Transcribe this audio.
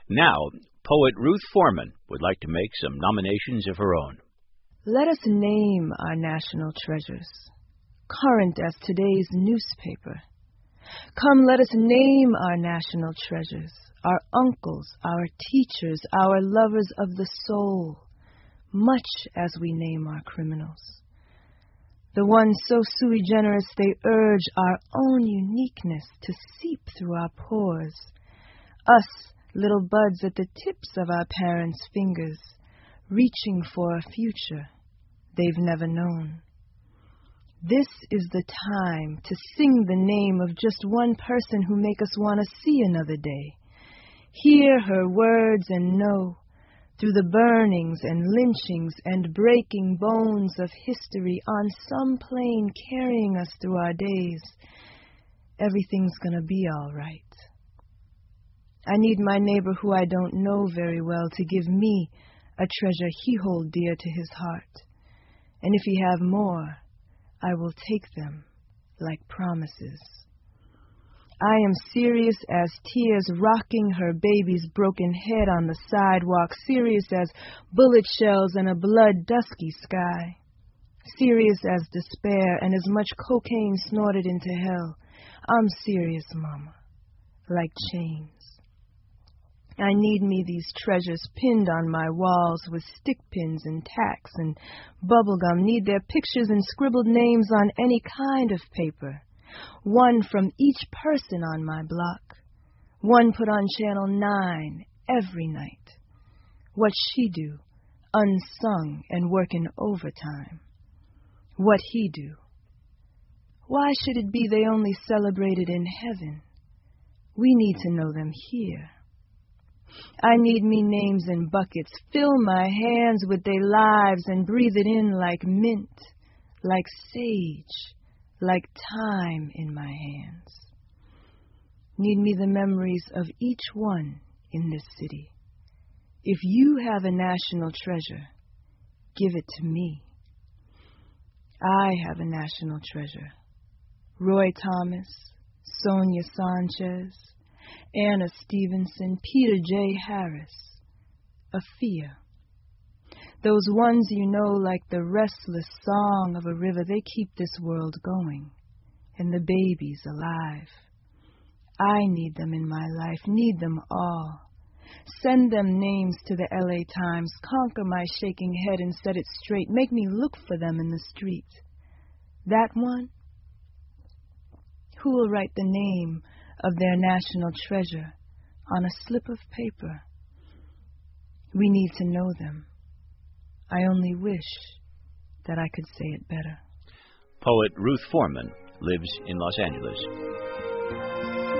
Now, poet Ruth Forman would like to make some nominations of her own. Let us name our national treasures, current as today's newspaper. Come, let us name our national treasures, our uncles, our teachers, our lovers of the soul, much as we name our criminals. The ones so sui generis they urge our own uniqueness to seep through our pores. Us, little buds at the tips of our parents' fingers, reaching for a future they've never known. This is the time to sing the name of just one person who make us want to see another day. Hear her words and know, through the burnings and lynchings and breaking bones of history on some plane carrying us through our days, everything's gonna be all right. I need my neighbor who I don't know very well to give me a treasure he hold dear to his heart. And if he have more, I will take them like promises. I am serious as tears rocking her baby's broken head on the sidewalk, serious as bullet shells in a blood-dusky sky, serious as despair and as much cocaine snorted into hell. I'm serious, Mama, like chains. I need me these treasures pinned on my walls with stick pins and tacks and bubblegum, need their pictures and scribbled names on any kind of paper. One from each person on my block. One put on Channel 9 every night. What she do, unsung and working overtime. What he do. Why should it be they only celebrated in heaven? We need to know them here. I need me names in buckets, fill my hands with their lives and breathe it in like mint, like sage, like time in my hands. Need me the memories of each one in this city. If you have a national treasure, give it to me. I have a national treasure. Roy Thomas, Sonia Sanchez, Anna Stevenson, Peter J. Harris, Afia. Those ones you know like the restless song of a river, they keep this world going, and the babies alive. I need them in my life, need them all. Send them names to the L.A. Times, conquer my shaking head and set it straight, make me look for them in the street. That one? Who will write the name of their national treasure on a slip of paper? We need to know them. I only wish that I could say it better. Poet Ruth Forman lives in Los Angeles.